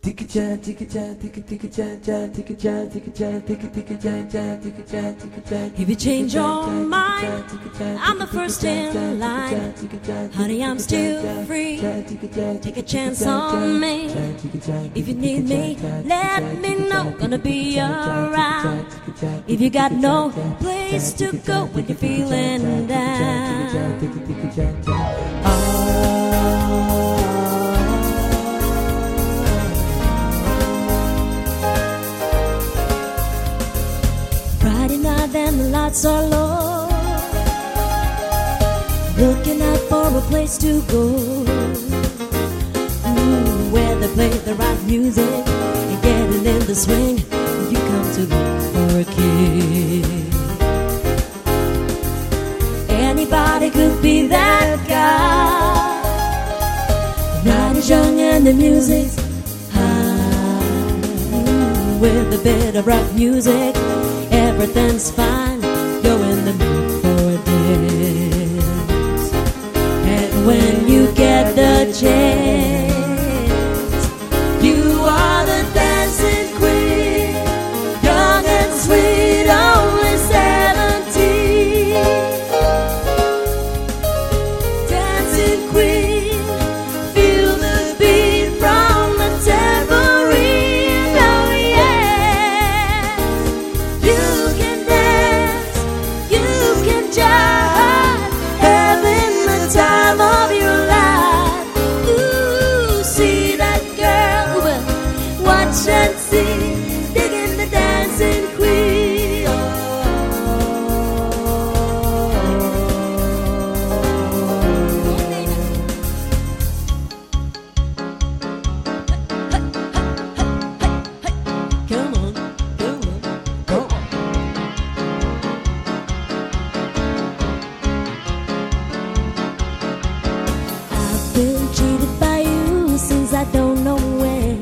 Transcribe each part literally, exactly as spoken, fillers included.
If you change your mind, I'm the first in line. Honey, I'm still free. Take a chance on me. If you need me, let me know. Gonna be around. If you got no place to go when you're feeling down. Friday night and the lights are low, looking out for a place to go. Ooh, where they play the right music and getting in the swing. You come to look for a kid. Anybody could be that guy. The night is young and the music's high. Ooh, with a bit of rock music, everything's fine. You're in the mood for a dance. And when you get the chance, you are the dancing queen. Young and sweet, only seventeen. Dancing queen, feel the beat from the tambourine. Oh yes, you can dance, you can jive, having the time of your life. Ooh, see that girl, watch and see, digging the dancing queen. Oh. Come on, come on, come on. I've been cheated by you since I don't know when.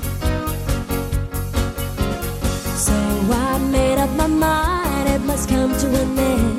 So I made up my mind, it must come to an end.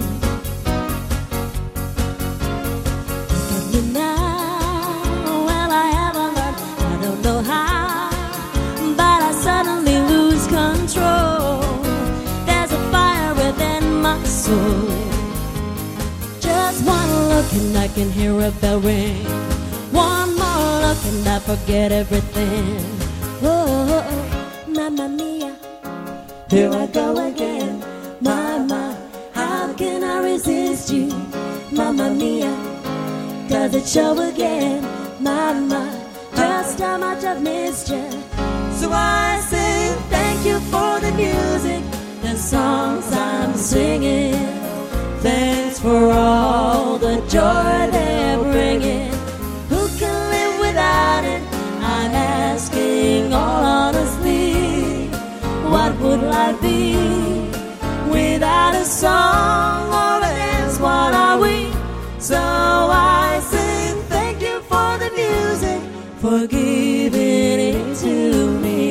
Look at me now, well I haven't learned, I don't know how, but I suddenly lose control. There's a fire within my soul. Just one look and I can hear a bell ring. One more look and I forget everything. Oh, mamma mia, here I go again. Mama, how can I resist you? Mamma mia, does it show again? Mama, just how much I've missed you. So I sing thank you for the music, the songs I'm singing. Thanks for all the joy they're bringing. Who can live without it? I'm asking all honestly. What would life be without a song or a dance? What are we? So I sing thank you for the music, for giving it to me.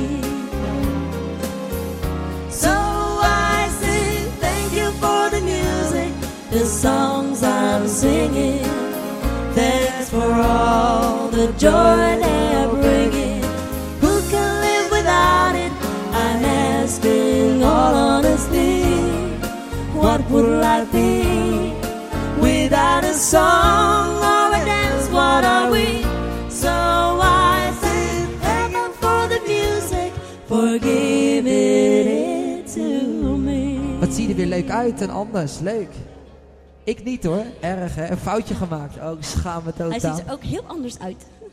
So I sing thank you for the music, the songs I'm singing. Thanks for all the joy they're bringing. Who can live without it? I'm asking all honestly. What would life be without a song or a dance? What are we? So I sing thank you for the music, for giving it to me. Wat zie je er weer leuk uit en anders. Leuk. Ik niet hoor. Erg hè. Een foutje gemaakt. Oh, ik schaam me Hij totaal. ziet er ook heel anders uit.